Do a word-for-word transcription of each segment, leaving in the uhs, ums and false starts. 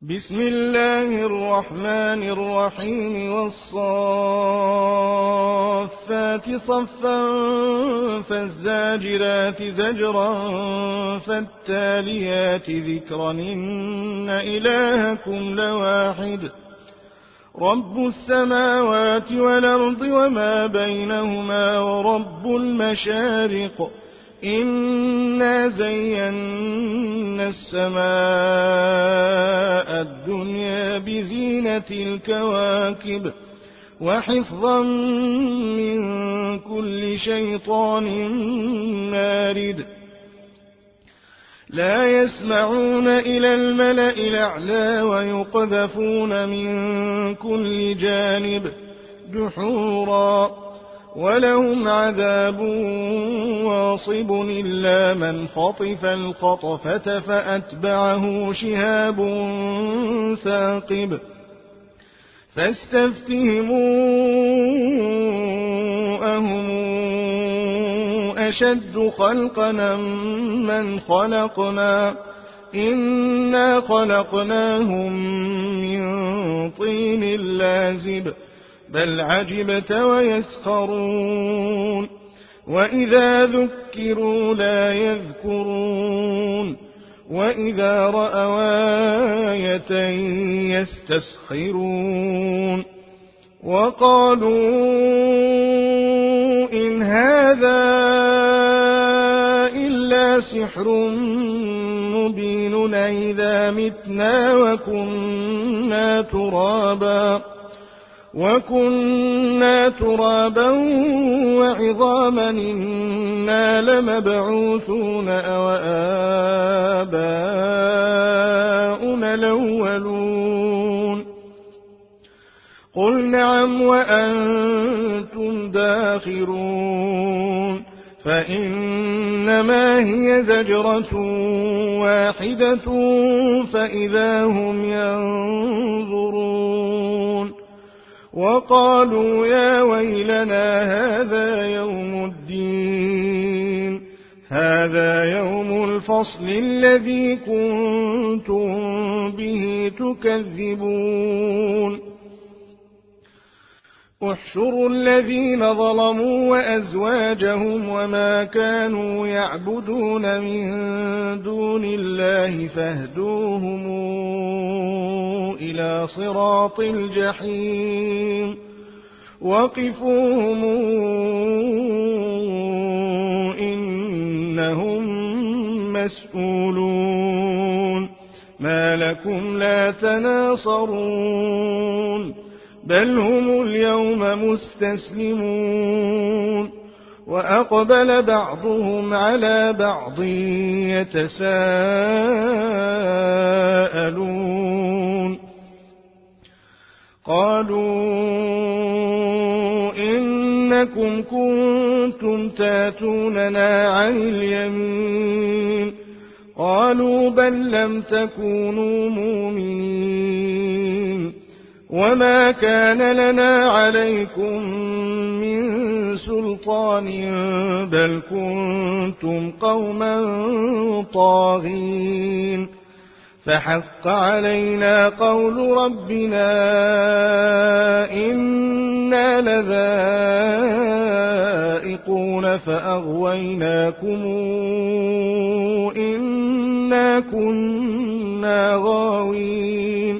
بسم الله الرحمن الرحيم والصافات صفا فالزاجرات زجرا فالتاليات ذكرا إن إلهكم لواحد رب السماوات والأرض وما بينهما ورب المشارق إنا زينا السماء الدنيا بزينة الكواكب وحفظا من كل شيطان مارد لا يسمعون إلى الملأ الأعلى ويقذفون من كل جانب دحورا ولهم عذاب واصب إلا من خطف الخطفة فأتبعه شهاب ثاقب فاستفتهموا أهم أشد خلقنا من خلقنا إنا خلقناهم من طين لازب بل عجبت ويسخرون وإذا ذكروا لا يذكرون وإذا رأوا آية يستسخرون وقالوا إن هذا إلا سحر مبين إذا متنا وكنا ترابا وكنا ترابا وعظاما إنا لمبعوثون أو آباؤنا الأولون قل نعم وأنتم داخرون فإنما هي زجرة واحدة فإذا هم ينظرون وقالوا يا ويلنا هذا يوم الدين هذا يوم الفصل الذي كنتم به تكذبون احشروا الذين ظلموا وأزواجهم وما كانوا يعبدون من دون الله فاهدوهم إلى صراط الجحيم وقفوهم إنهم مسؤولون ما لكم لا تناصرون بل هم اليوم مستسلمون وأقبل بعضهم على بعض يتساءلون قالوا إنكم كنتم تاتوننا عن اليمين قالوا بل لم تكونوا مؤمنين وما كان لنا عليكم من سلطان بل كنتم قوما طاغين فحق علينا قول ربنا إنا لذائقون فأغويناكم إنا كنا غاوين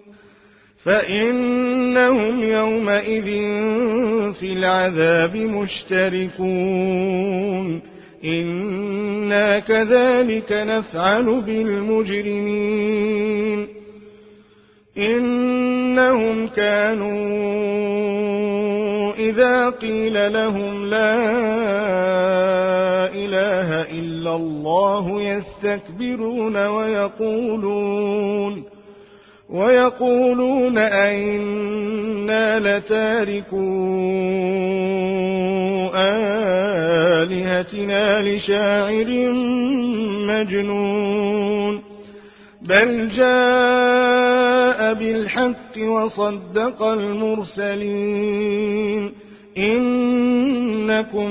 فإنهم يومئذ في العذاب مشتركون إنا كذلك نفعل بالمجرمين إنهم كانوا إذا قيل لهم لا إله إلا الله يستكبرون ويقولون ويقولون أئنا لتاركو آلهتنا لشاعر مجنون بل جاء بالحق وصدق المرسلين إنكم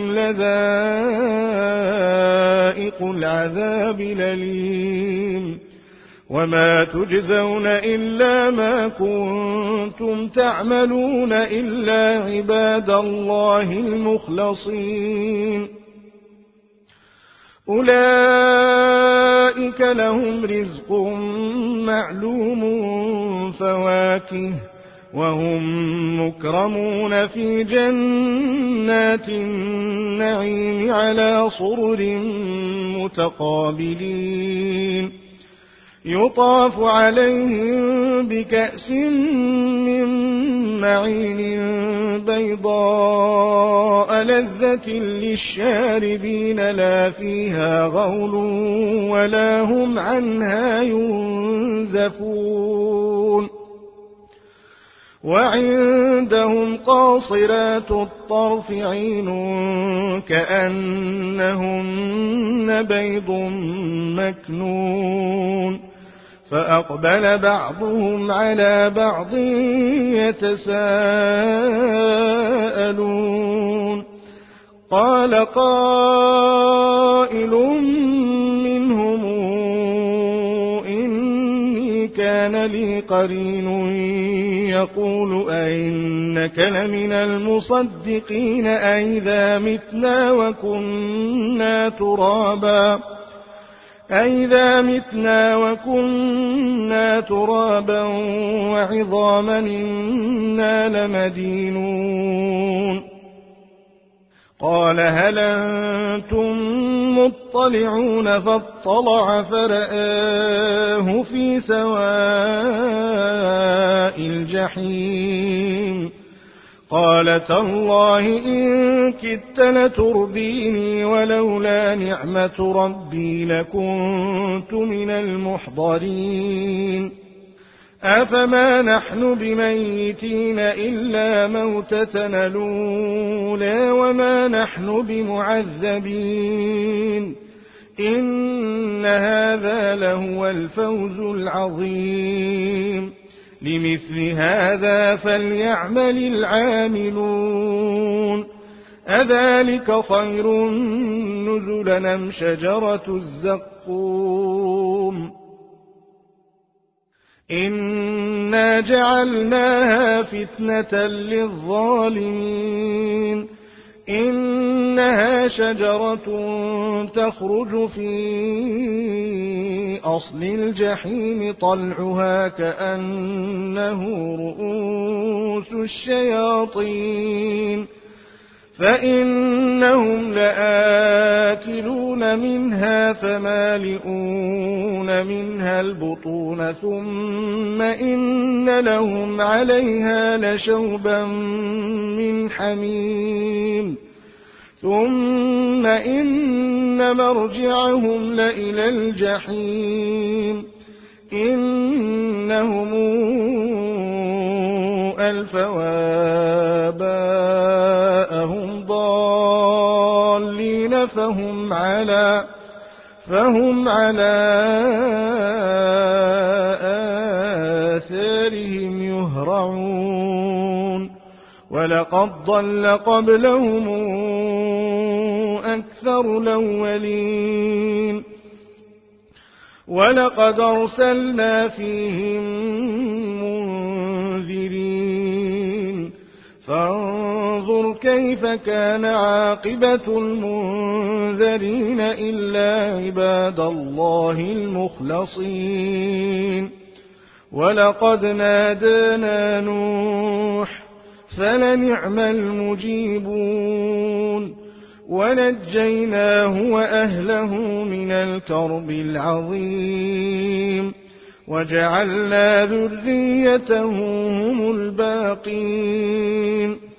لذائق العذاب الأليم وما تجزون إلا ما كنتم تعملون إلا عباد الله المخلصين أولئك لهم رزق معلوم فواكه وهم مكرمون في جنات النعيم على سرر متقابلين يطاف عليهم بكأس من معين بيضاء لذة للشاربين لا فيها غول ولا هم عنها ينزفون وعندهم قاصرات الطرف عين كأنهن بيض مكنون فأقبل بعضهم على بعض يتساءلون قال قائل منهم إني كان لي قرين يقول أئنك لمن المصدقين أئذا متنا وكنا ترابا أئذا متنا وكنا ترابا وعظاما إنا لمدينون قال هل أنتم مطلعون فاطلع فرآه في سواء الجحيم قال تالله إن كدت لترديني ولولا نعمة ربي لكنت من المحضرين أفما نحن بميتين إلا موتتنا الأولى وما نحن بمعذبين إن هذا لهو الفوز العظيم لمثل هذا فليعمل العاملون أذلك خير نزلا أم شجرة الزقوم إنا جعلناها فتنة للظالمين إنها شجرة تخرج في أصل الجحيم طلعها كأنه رؤوس الشياطين فإنهم لآكلون منها فمالئون منها البطون ثم إن لهم عليها لشوبا من حميم ثم إن مرجعهم لإلى الجحيم إنهم ألفوا آباءهم ضالين فهم على فهم على آثارهم يهرعون ولقد ضل قبلهم أكثر الأولين ولقد أرسلنا فيهم منذرين فانظر كيف كان عاقبة المنذرين إلا عباد الله المخلصين ولقد نادانا نوح فلنعم المجيبون ونجيناه وأهله من الكرب العظيم وجعلنا ذريته هم الباقين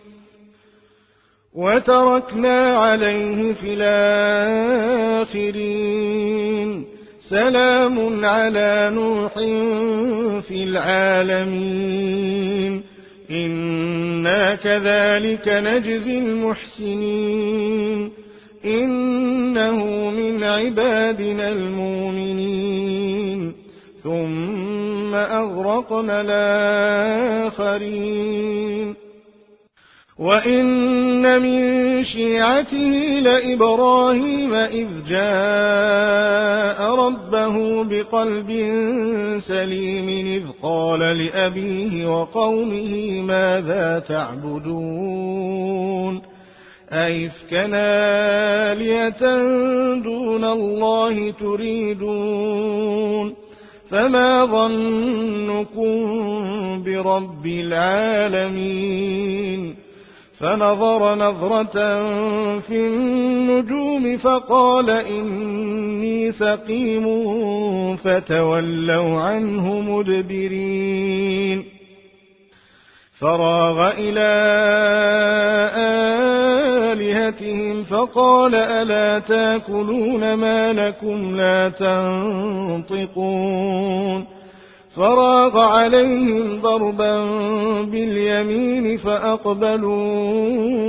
وتركنا عليه في الآخرين سلام على نوح في العالمين إنا كذلك نجزي المحسنين إنه من عبادنا المؤمنين ثم أغرقنا الآخرين وإن من شيعته لإبراهيم إذ جاء ربه بقلب سليم إذ قال لأبيه وقومه ماذا تعبدون أئفكا آلهة دون الله تريدون فما ظنكم برب العالمين فنظر نظرة في النجوم فقال إني سقيم فتولوا عنه مدبرين فراغ إلى آلهتهم فقال ألا تاكلون ما لكم لا تنطقون فراغ عليهم ضربا باليمين فأقبلوا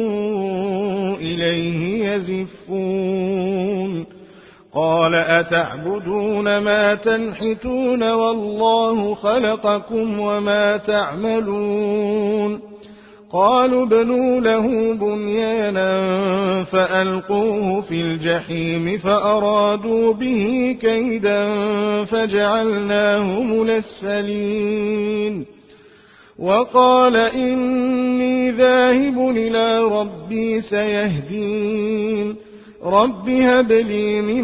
إليه يزفون قال أتعبدون ما تنحتون والله خلقكم وما تعملون قالوا ابنوا له بنيانا فألقوه في الجحيم فأرادوا به كيدا فجعلناهم الأسفلين وقال إني ذاهب إلى ربي سيهدين رب هب لي من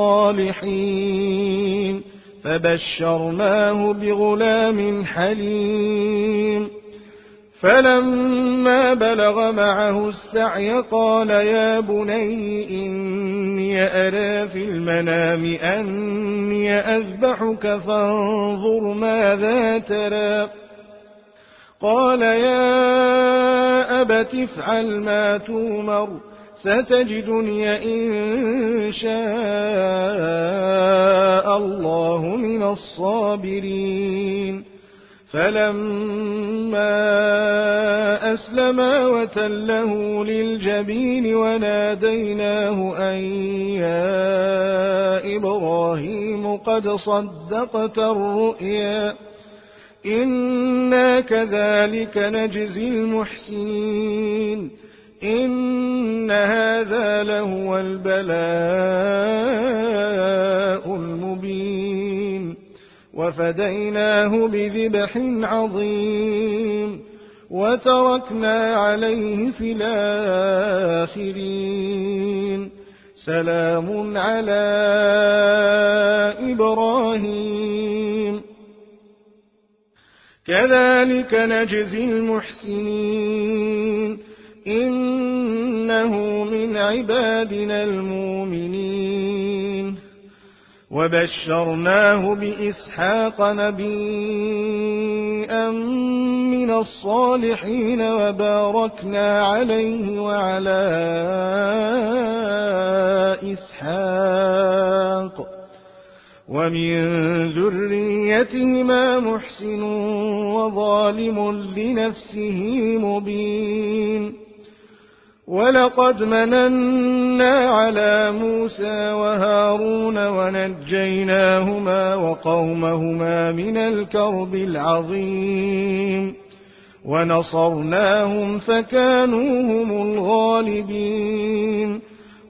الصالحين فبشرناه بغلام حليم فلما بلغ معه السعي قال يا بني إني أرى في المنام أني أذبحك فانظر ماذا ترى قال يا أبت افعل ما تؤمر ستجدني إن شاء الله من الصابرين فلما أسلما وتله للجبين وناديناه أن يا إبراهيم قد صدقت الرؤيا إنا كذلك نجزي المحسنين إن هذا لهو البلاء المبين وفديناه بذبح عظيم وتركنا عليه في الآخرين سلام على إبراهيم كذلك نجزي المحسنين إنه من عبادنا المؤمنين وبشرناه بإسحاق نبيا من الصالحين وباركنا عليه وعلى إسحاق ومن ذريتهما محسن وظالم لنفسه مبين ولقد مننا على موسى وهارون ونجيناهما وقومهما من الكرب العظيم ونصرناهم فكانوا هم الغالبين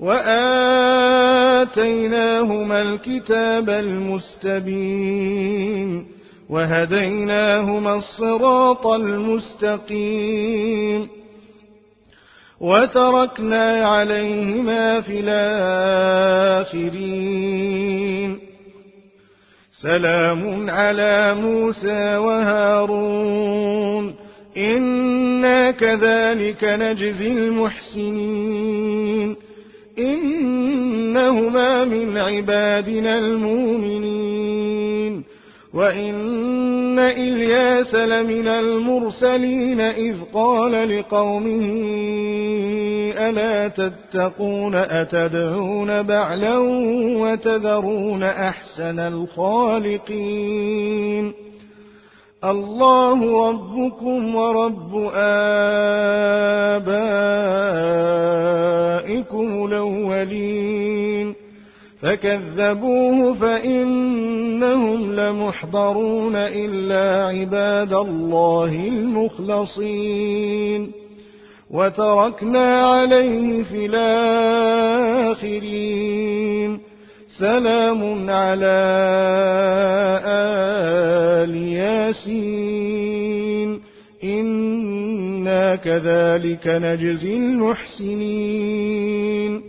وآتيناهما الكتاب المستبين وهديناهما الصراط المستقيم وتركنا عليهما في الآخرين سلام على موسى وهارون إنا كذلك نجزي المحسنين إنهما من عبادنا المؤمنين وإن إلياس لمن المرسلين إذ قال لقومه ألا تتقون أتدعون بعلا وتذرون أحسن الخالقين الله ربكم ورب آبائكم الأولين فكذبوه فإنهم لمحضرون إلا عباد الله المخلصين وتركنا عليه في الآخرين سلام على آل ياسين إنا كذلك نجزي المحسنين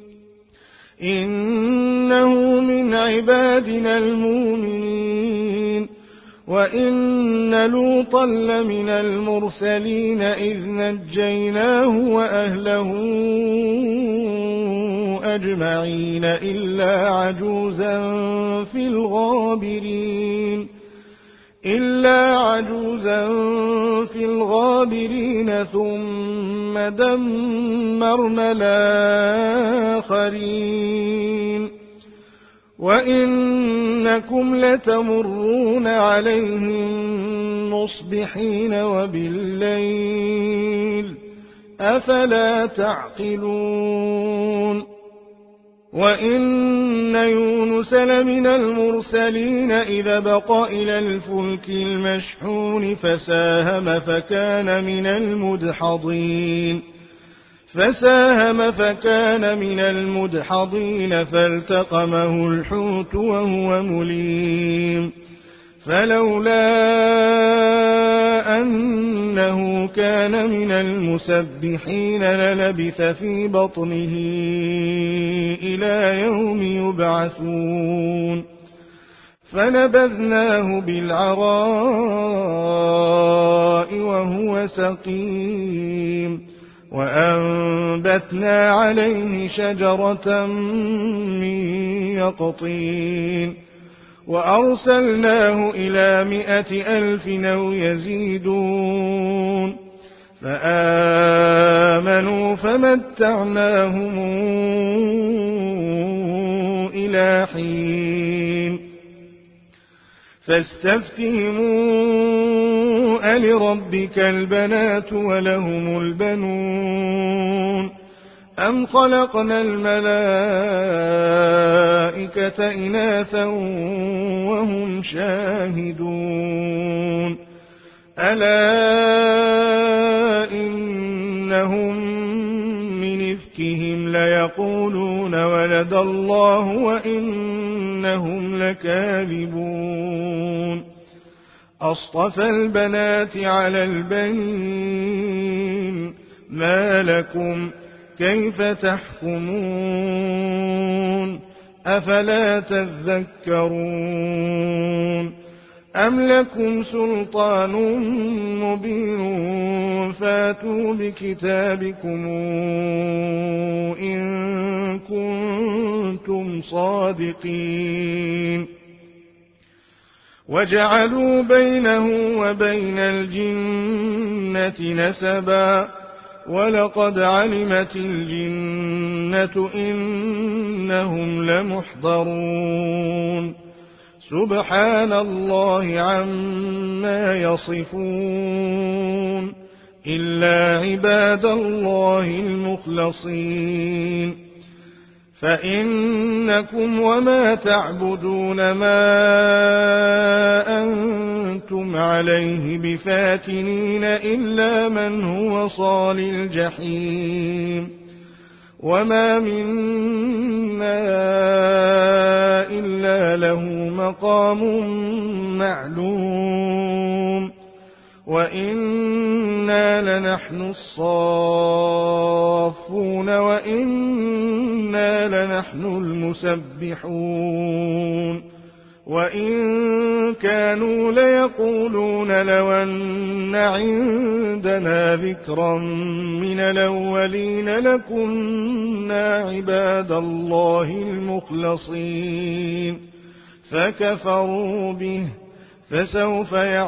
إنه من عبادنا المؤمنين وإن لوطا لمن المرسلين إذ نجيناه وأهله أجمعين إلا عجوزا في الغابرين إلا عجوزا في الغابرين ثم دمرنا الآخرين وإنكم لتمرون عليهم مصبحين وبالليل أفلا تعقلون وإن يونس لمن المرسلين إذا بقى إلى الفلك المشحون فساهم فكان من المدحضين فساهم فكان من المدحضين فالتقمه الحوت وهو مليم فلولا أنه كان من المسبحين للبث في بطنه إلى يوم يبعثون فنبذناه بالعراء وهو سقيم وأنبتنا عليه شجرة من يقطين وأرسلناه إلى مائة ألف أو يزيدون فآمنوا فمتعناهم إلى حين فاستفتهموا ألربك البنات ولهم البنون أم خلقنا الملائكة إناثا وهم شاهدون ألا إنهم من إفكهم ليقولون ولد الله وإنهم لكاذبون أصطفى البنات على البنين ما لكم كيف تحكمون أفلا تذكرون أم لكم سلطان مبين فاتوا بكتابكم إن كنتم صادقين وجعلوا بينه وبين الجنة نسبا ولقد علمت الجنة إنهم لمحضرون سبحان الله عما يصفون إلا عباد الله المخلصين فإنكم وما تعبدون ما أنتم عليه بفاتنين إلا من هو صال الجحيم وما منا إلا له مقام معلوم وإنا لنحن الصافون وإنا لنحن المسبحون وإن كانوا ليقولون لو أن عندنا ذكرا من الأولين لكنا عباد الله المخلصين فكفروا به فسوف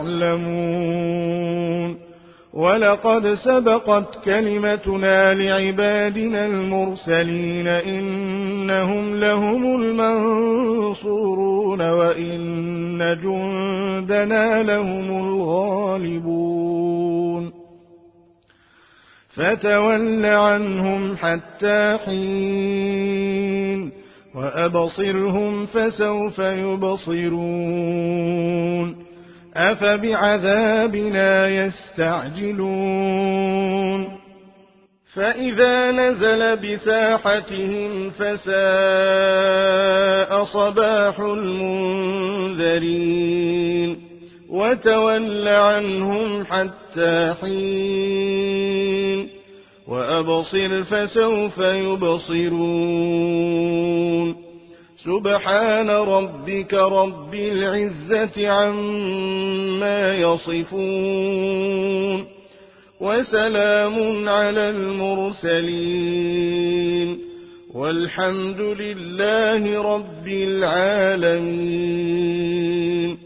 يعلمون ولقد سبقت كلمتنا لعبادنا المرسلين إنهم لهم المنصورون وإن جندنا لهم الغالبون فتول عنهم حتى حين وأبصرهم فسوف يبصرون أفبعذابنا يستعجلون فإذا نزل بساحتهم فساء صباح المنذرين وتول عنهم حتى حين وأبصر فسوف يبصرون سبحان ربك رب العزة عما يصفون وسلام على المرسلين والحمد لله رب العالمين.